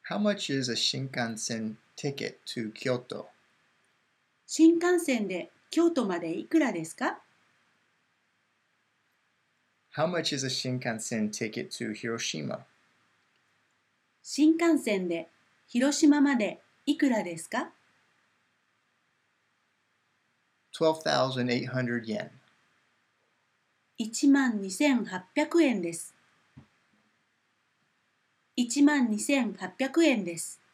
How much is a Shinkansen ticket to Kyoto? 新幹線で京都までいくらですか？ How much is a Shinkansen ticket to Hiroshima? 新幹線で広島までいくらですか？ 12,800 yen. 12,800円です。12,800円です。